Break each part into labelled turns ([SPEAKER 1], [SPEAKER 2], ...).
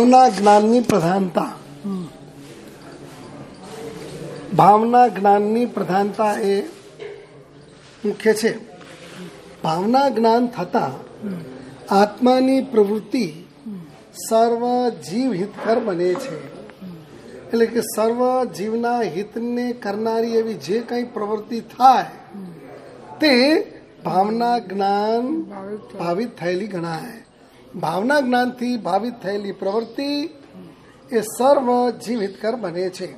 [SPEAKER 1] ભાવના જ્ઞાનની પ્રધાનતા. ભાવના જ્ઞાનની પ્રધાનતા એ મુખ્ય છે. ભાવના જ્ઞાન થતા આત્માની પ્રવૃત્તિ સર્વ જીવ હિતકર બને છે. એટલે કે સર્વ જીવના હિતને કરનારી એવી જે કંઈ પ્રવૃત્તિ થાય તે ભાવના જ્ઞાન ભાવિત થયેલી ગણાય. ભાવના જ્ઞાનથી ભાવિત થયેલી પ્રવૃત્તિ એ સર્વ જીવ હિતકર બને છે.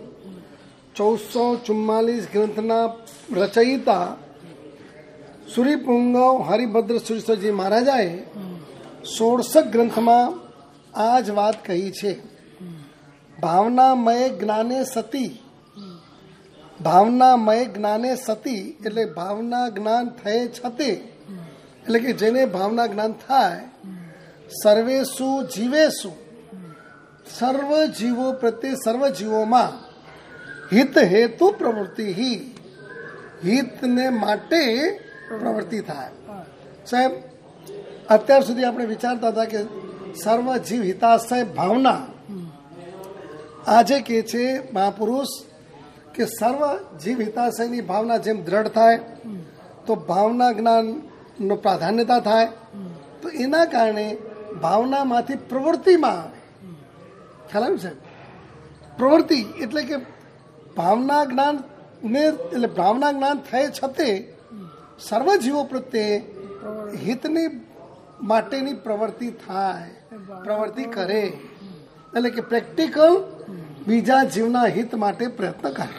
[SPEAKER 1] 1444 ગ્રંથના રચયિતા સૂર્યપુંગવ હરિભદ્ર સુરેશ્વરજી મહારાજાએ 16 ગ્રંથમાં આ જ વાત કહી છે. ભાવનામય જ્ઞાને સતી. ભાવનામય જ્ઞાને સતી એટલે ભાવના જ્ઞાન થયે છતે, એટલે કે જેને ભાવના જ્ઞાન થાય સર્વેસુ જીવેસુ, સર્વ જીવો પ્રત્યે સર્વ જીવોમાં હિત હેતુ પ્રવૃત્તિ, હિતને માટે પ્રવૃત્તિ થાય. સાહેબ, અત્યાર સુધી આપણે વિચારતા હતા કે સર્વ જીવ હિતાશય ભાવના. આજે કે છે મહાપુરુષ કે સર્વ જીવ હિતાશયની ભાવના જેમ દ્રઢ થાય તો ભાવના જ્ઞાનનો પ્રાધાન્યતા થાય, તો એના કારણે ભાવનામાંથી પ્રવૃત્તિમાં આવે. ખ્યાલ આવ્યું છે? પ્રવૃત્તિ એટલે કે ભાવના જ્ઞાન ને એટલે ભાવના જ્ઞાન થયે છતે સર્વ જીવો પ્રત્યે હિતની માટેની પ્રવૃત્તિ થાય, પ્રવૃત્તિ કરે. એટલે કે પ્રેક્ટિકલ બીજા જીવના હિત માટે પ્રયત્ન કરે.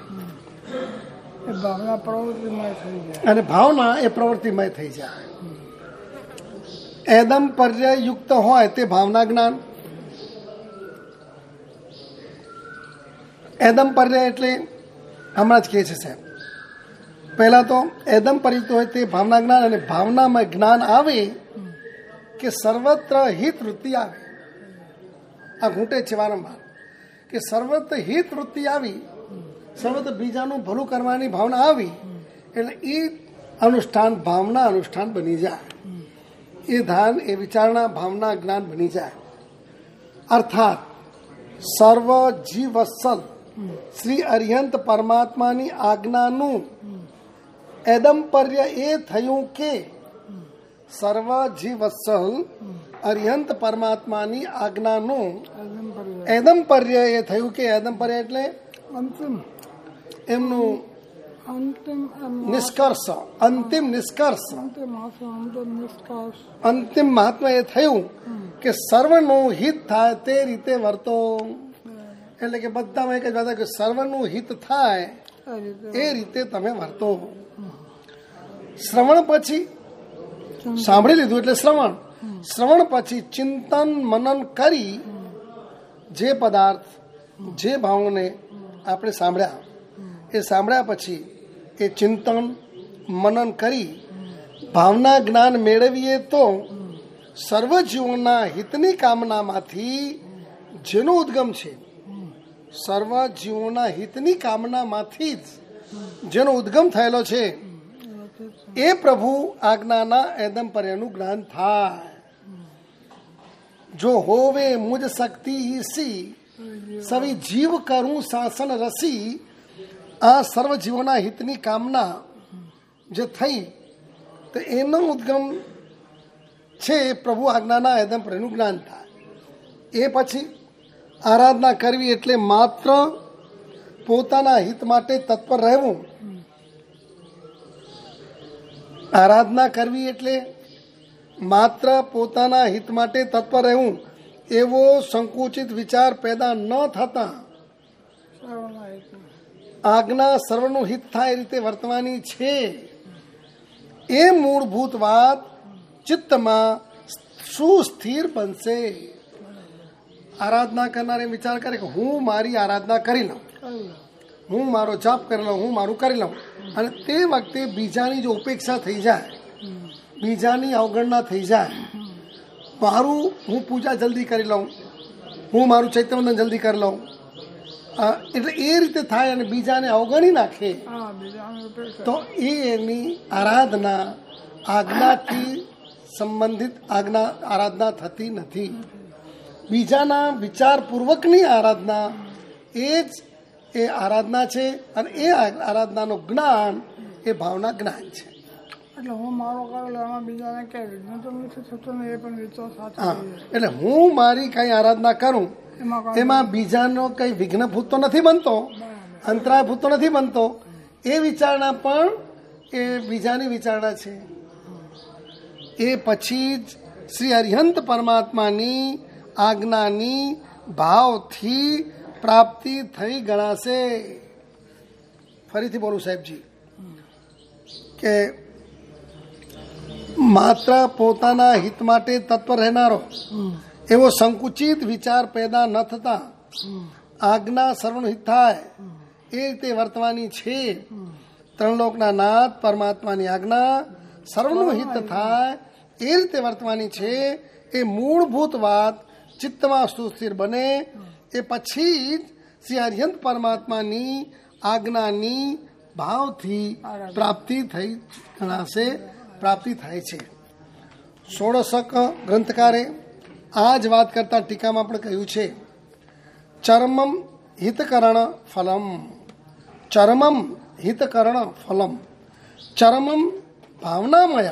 [SPEAKER 1] અને ભાવના એ પ્રવૃત્તિમય થઈ જાય. એદમ પર્ય યુક્ત હોય તે ભાવના જ્ઞાન. એદમ પર્ય એટલે હમણાં જ કહે છે સાહેબ, પહેલા તો એદમ પર્યુક્ત હોય તે ભાવના જ્ઞાન, અને ભાવનામાં જ્ઞાન આવે કે સર્વત્ર હિત વૃત્તિ આવે. આ ઘૂંટે છે વારંવાર કે સર્વત્ર હિત વૃત્તિ આવી, સર્વત્ર બીજાનું ભલું કરવાની ભાવના આવી, એટલે એ અનુષ્ઠાન ભાવના અનુષ્ઠાન બની જાય. એ ધ્યાન એ વિચારણા ભાવના જ્ઞાન બની જાય. અર્થાત સર્વ જીવવત્સલ શ્રી અરિહંત પરમાત્માની આજ્ઞાનું એદમપર્ય એ થયું કે સર્વ જીવવત્સલ અરિહંત પરમાત્માની આજ્ઞાનું એદમપર્ય એ થયું કે એદમપર્ય એટલે એમનું નિષ્કર્ષ, અંતિમ નિષ્કર્ષ, અંતિમ મહાત્મા એ થયું કે સર્વનું હિત થાય તે રીતે વર્તો. એટલે કે બધામાં એક જ વાત કે સર્વનું હિત થાય એ રીતે તમે વર્તો. શ્રવણ પછી સાંભળી લીધું એટલે શ્રવણ. શ્રવણ પછી ચિંતન મનન કરી જે પદાર્થ જે ભાવોને આપણે સાંભળ્યા એ સાંભળ્યા પછી એ ચિંતન મનન કરી ભાવના જ્ઞાન મેળવીએ તો સર્વ જીવોના હિતની કામનામાંથી જેનો ઉદ્ગમ છે, સર્વ જીવોના હિતની કામનામાંથી જ જેનો ઉદ્ગમ થયેલો છે એ પ્રભુ આજ્ઞાના એદમપર્યનું જ્ઞાન થાય. જો હોવે મુજ શક્તિ ઈસી સવી જીવ કરું શાસન રસી. આ સર્વ જીવોના હિતની કામના જે થઈ તો એનો ઉદ્ગમ છે પ્રભુ આજ્ઞાના એદમપર્યનું જ્ઞાન થાય. એ પછી આરાધના કરવી એટલે માત્ર પોતાના હિત માટે તત્પર રહેવું. આરાધના કરવી એટલે માત્ર પોતાના હિત માટે તત્પર રહેવું, એવો સંકુચિત વિચાર પેદા ન થતા આજ્ઞા સર્વનું હિત થાય એ રીતે વર્તવાની છે. એ મૂળભૂત વાત ચિત્તમાં સુસ્થિર બનશે. આરાધના કરનાર એમ વિચાર કરે કે હું મારી આરાધના કરી લઉં, હું મારો જાપ કરી લઉં, હું મારું કરી લઉં, અને તે વખતે બીજાની જો ઉપેક્ષા થઈ જાય, બીજાની અવગણના થઈ જાય, મારું હું પૂજા જલ્દી કરી લઉં, હું મારું ચૈત્યવંદન જલ્દી કરી લઉં, એટલે એ રીતે થાય અને બીજાને અવગણી નાખે તો એ એની આરાધના આજ્ઞાથી સંબંધિત આરાધના થતી નથી. બીજાના વિચારપૂર્વકની આરાધના એ જ એ આરાધના છે, અને એ આરાધનાનું જ્ઞાન એ ભાવના જ્ઞાન છે.
[SPEAKER 2] એટલે હું મારો કરેલો એમાં બીજાને કે વિઘ્ન તો નથી થતું ને, એ પણ વિચાર સાથે.
[SPEAKER 1] હા, એટલે હું મારી કઈ આરાધના કરું એમાં બીજાનો કઈ વિઘ્નભૂત તો નથી બનતો, અંતરાયભૂત તો નથી બનતો. એ વિચારણા પણ એ બીજાની વિચારણા છે. એ પછી જ શ્રી અરિહંત પરમાત્માની આજ્ઞાની ભાવથી પ્રાપ્તિ થઈ ગણાશે. ફરીથી બોલું સાહેબજી કે માત્ર પોતાના હિત માટે તત્પર રહેનારો એવો સંકુચિત વિચાર પેદા ન થતા આજ્ઞા સર્વનું હિત થાય એ રીતે વર્તવાની છે. ત્રણલોકના નાથ પરમાત્માની આજ્ઞા સર્વનું હિત થાય એ રીતે વર્તવાની છે. એ મૂળભૂત વાત ચિત્તમાં સુસ્થિર બને એ પછી જ શ્રી અરિહંત પરમાત્માની આજ્ઞાની ભાવથી પ્રાપ્તિ થઈ ગણાશે, પ્રાપ્તિ થાય છે. ષોડશક ગ્રંથકારે આ જ વાત કરતા ટીકામાં આપણે કહ્યું છે, ચરમમ હિતકરણ ફલમ, ચરમમ હિતકરણ ફલમ, ચરમમ ભાવનામયમ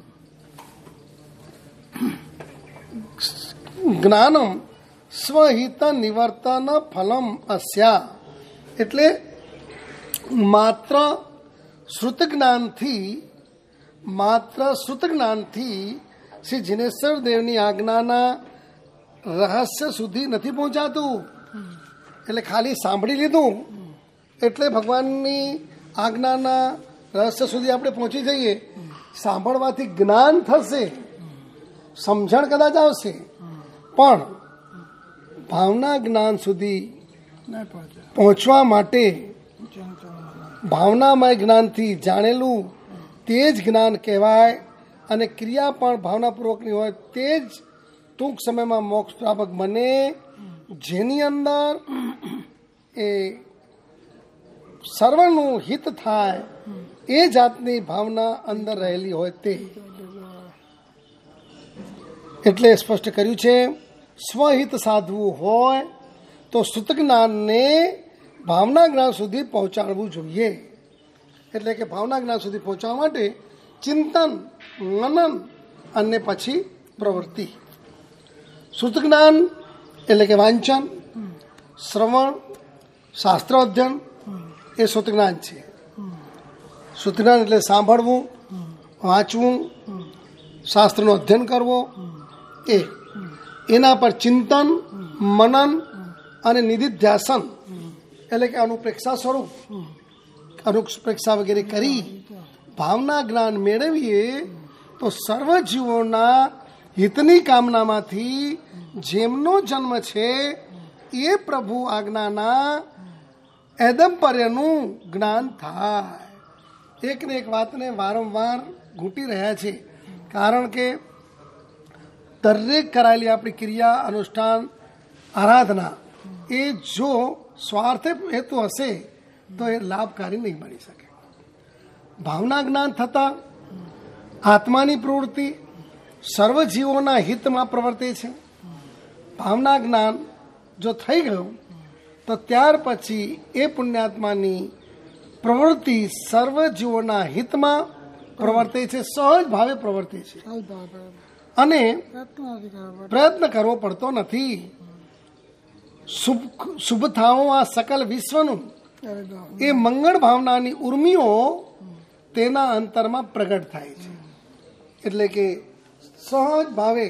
[SPEAKER 1] જ્ઞાનમ સ્વહિત નિવર્તન ફલમ અસ્યા. એટલે માત્ર શ્રુત જ્ઞાનથી શ્રી જિનેશ્વર દેવની આજ્ઞાના રહસ્ય સુધી નથી પહોંચાતું. એટલે ખાલી સાંભળી લીધું એટલે ભગવાનની આજ્ઞાના રહસ્ય સુધી આપણે પહોંચી જઈએ. સાંભળવાથી જ્ઞાન થશે, સમજણ કદાચ આવશે, પણ ભાવના જ્ઞાન સુધી પહોંચવા માટે ભાવનામય જ્ઞાનથી જાણેલું તે જ જ્ઞાન કહેવાય. અને ક્રિયા પણ ભાવનાપૂર્વકની હોય તે જ ટૂંક સમયમાં મોક્ષ પ્રાપક બને, જેની અંદર એ સર્વનું હિત થાય એ જાતની ભાવના અંદર રહેલી હોય તે. એટલે સ્પષ્ટ કર્યું છે, સ્વહિત સાધવું હોય તો શ્રુત જ્ઞાનને ભાવના જ્ઞાન સુધી પહોંચાડવું જોઈએ. એટલે કે ભાવના જ્ઞાન સુધી પહોંચવા માટે ચિંતન, મનન અને પછી પ્રવૃત્તિ. શ્રુત જ્ઞાન એટલે કે વાંચન, શ્રવણ, શાસ્ત્ર અધ્યયન એ શ્રુત જ્ઞાન છે. શ્રુત જ્ઞાન એટલે સાંભળવું, વાંચવું, શાસ્ત્રનું અધ્યયન કરવો. એના પર ચિંતન, મનન અને નિધિધ્યાસન એટલે કે અનુપ્રેક્ષા સ્વરૂપ અનુપ્રેક્ષા વગેરે કરી ભાવના જ્ઞાન મેળવીએ તો સર્વ જીવોના હિતની કામનામાંથી જેમનો જન્મ છે એ પ્રભુ આજ્ઞાના એદમ્પર્યનું જ્ઞાન થાય. એકને એક વાતને વારંવાર ઘૂંટી રહ્યા છે, કારણ કે દરેક કરાયેલી આપણી ક્રિયા, અનુષ્ઠાન, આરાધના એ જો સ્વાર્થ હેતુ હશે તો એ લાભકારી નહીં બની શકે. ભાવના જ્ઞાન થતાં આત્માની પ્રવૃત્તિ સર્વ જીવોના હિતમાં પ્રવર્તે છે. ભાવના જ્ઞાન જો થઈ ગયું તો ત્યાર પછી એ પુણ્યાત્માની પ્રવૃત્તિ સર્વ જીવોના હિતમાં પ્રવર્તે છે, સહજ ભાવે પ્રવર્તે છે અને પ્રયત્ન કરવો પડતો નથી. શુભ થાવું આ સકલ વિશ્વનું એ મંગળ ભાવનાની ઉર્મિઓ તેના અંતરમાં પ્રગટ થાય છે. એટલે કે સહજ ભાવે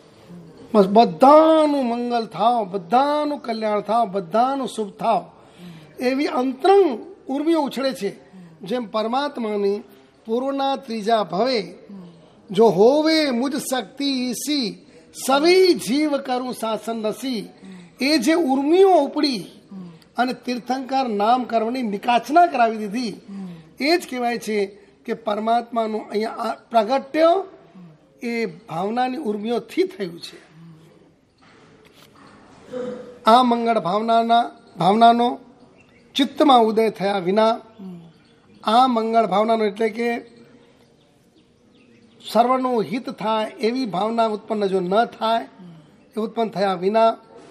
[SPEAKER 1] બધાનું મંગલ થાવ, બધાનું કલ્યાણ થાવ, બધાનું શુભ થાવ એવી અંતરંગ ઉર્મિઓ ઉછળે છે. જેમ પરમાત્માની પૂર્વના ત્રીજા ભવે જો હોવે મુજ શક્તિ ઈસી સવી જીવ કરું શાસન રસી, એ જે ઉર્મિઓ ઉપડી અને તીર્થંકર નામ કરવાની નિકાચના કરાવી દીધી, એ જ કહેવાય છે કે પરમાત્માનું અહીંયા પ્રાગટ્ય એ ભાવનાની ઉર્મિઓથી થયું છે. આ મંગળ ભાવનાનો ચિત્તમાં ઉદય થયા વિના, આ મંગળ ભાવનાનો એટલે કે સર્વનું હિત થાય એવી ભાવના ઉત્પન્ન જો ન થાય એ ઉત્પન્ન થયા વિના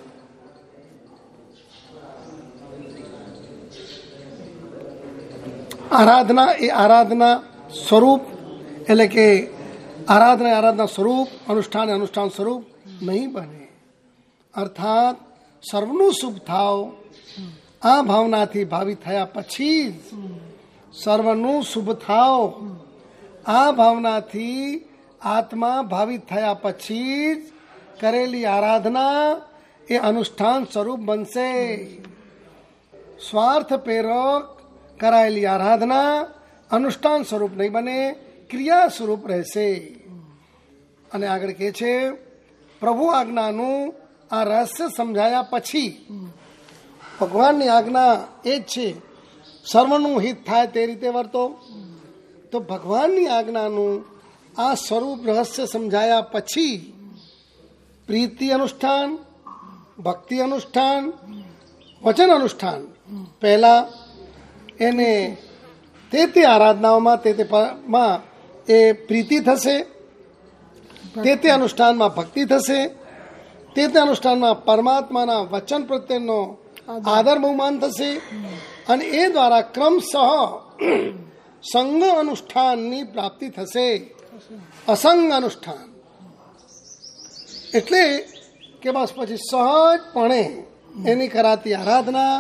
[SPEAKER 1] આરાધના એ આરાધના સ્વરૂપ એટલે કે આરાધના સ્વરૂપ, અનુષ્ઠાન એ અનુષ્ઠાન સ્વરૂપ નહીં બને. અર્થાત સર્વનું શુભ થાવ આ ભાવનાથી ભાવિત થયા પછી જ સર્વનું શુભ થાવ આ ભાવનાથી આત્મા ભાવિત થયા પછી જ કરેલી આરાધના એ અનુષ્ઠાન સ્વરૂપ બનશે. સ્વાર્થ પ્રેરક કરાયેલી આરાધના અનુષ્ઠાન સ્વરૂપ નહીં બને, ક્રિયા સ્વરૂપ રહેશે. અને આગળ કહે છે પ્રભુ આજ્ઞાનું આ રહસ્ય સમજાયા પછી ભગવાનની આજ્ઞા એ જ છે સર્વનું હિત થાય તે રીતે વર્તો. તો ભગવાનની આજ્ઞાનું આ સ્વરૂપ રહસ્ય સમજાયા પછી પ્રીતિ અનુષ્ઠાન, ભક્તિ અનુષ્ઠાન, વચન અનુષ્ઠાન પહેલા એને તે આરાધનાઓમાં તેમાં એ પ્રીતિ થશે, તે અનુષ્ઠાનમાં ભક્તિ થશે, તે અનુષ્ઠાનમાં પરમાત્માના વચન પ્રત્યેનો આદર બહુમાન થશે અને એ દ્વારા ક્રમશઃ સંગ અનુષ્ઠાનની પ્રાપ્તિ થશે. અસંગ અનુષ્ઠાન એટલે કે બસ પછી સહજપણે એની કરાતી આરાધના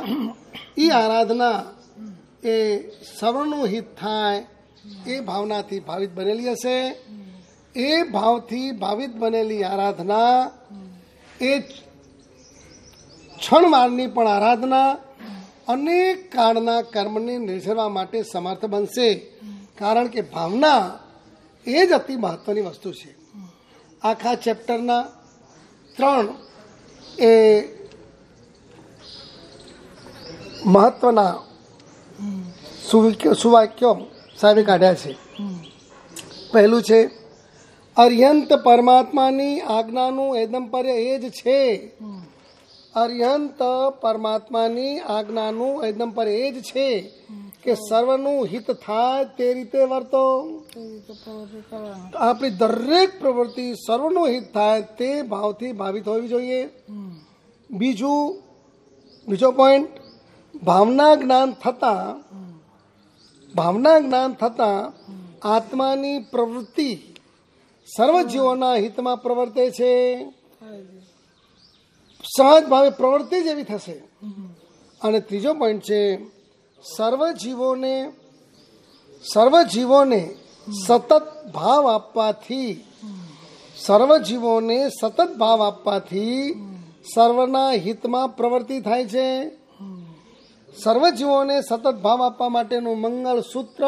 [SPEAKER 1] એ સર્વનું હિત થાય એ ભાવનાથી ભાવિત બનેલી હશે. એ ભાવથી ભાવિત બનેલી આરાધના એ ક્ષણવારની પણ આરાધના અનેક કાળના કર્મને નિર્જરવા માટે સમર્થ બનશે. કારણ કે ભાવના એ જ અતિ મહત્વની વસ્તુ છે. આખા ચેપ્ટરના 3 એ મહત્વના સુવાક્યો સાહેબે કાઢ્યા છે. પહેલું છે અર્યંત પરમાત્માની આજ્ઞાનું એદંપર્ય એ જ છે. અર્યંત પરમાત્માની આજ્ઞાનું એદંપર્ય એ જ છે કે સર્વનું હિત થાય તે રીતે વર્તો. આપણી દરેક પ્રવૃત્તિ સર્વનું હિત થાય તે ભાવથી ભાવિત હોવી જોઈએ. બીજો પોઈન્ટ ભાવના જ્ઞાન થતા આત્માની પ્રવૃત્તિ સર્વ જીવોના હિતમાં પ્રવર્તે છે. સહજ ભાવે પ્રવૃત્તિ જ એવી થશે. અને ત્રીજો પોઈન્ટ છે સર્વ જીવોને સતત ભાવ આપવાથી સર્વના હિતમાં પ્રવૃત્તિ થાય છે. સર્વ જીવોને સતત ભાવ આપવા માટેનું મંગળ સૂત્ર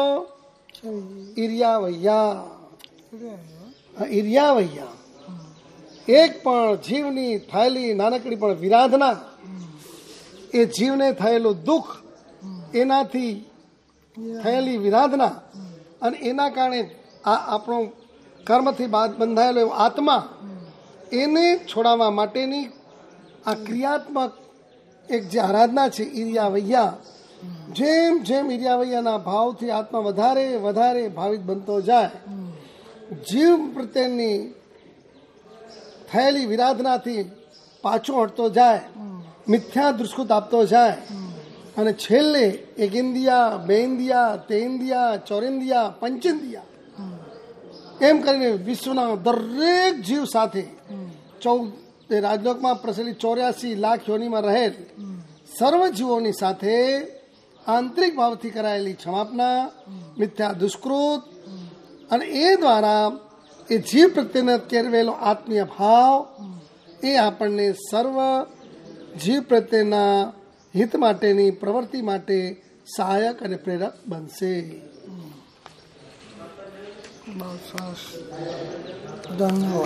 [SPEAKER 1] ઈર્યાવૈયા એક પણ જીવની થયેલી નાનકડી પણ વિરાધના, એ જીવને થયેલું દુઃખ, એનાથી થયેલી વિરાધના અને એના કારણે આ આપણો કર્મથી બંધાયેલો એવો આત્મા એને છોડાવવા માટેની આ ક્રિયાત્મક એક જે આરાધના છે ઈર્યાવૈયા. જેમ જેમ ઈર્યાવૈયાના ભાવથી આત્મા વધારે વધારે ભાવિત બનતો જાય, જીવ પ્રત્યેની થયેલી વિરાધનાથી પાછો હટતો જાય, મિથ્યા દૃષ્કૃત આપતો જાય અને છેલ્લે એક ઇન્દ્રિયા, બે ઇન્દ્રિયા, તે ઇન્દ્રિયા, ચોરિન્દ્રિયા, પંચેન્દ્રિયા એમ કરીને વિશ્વના દરેક જીવ સાથે 14 રાજલોકમાં પ્રચલિત 84 લાખ યોનિમાં રહેલ સર્વ જીવોની સાથે આંતરિક ભાવથી કરાયેલી ક્ષમાપના, મિથ્યા દુષ્કૃત અને એ દ્વારા એ જીવ પ્રત્યેનો કેળવેલો આત્મીય ભાવ એ આપણને સર્વ જીવ પ્રત્યેના હિત માટેની પ્રવૃત્તિ માટે સહાયક અને પ્રેરક બનશે.
[SPEAKER 2] બહુ સરસ. ધન્યવાદ.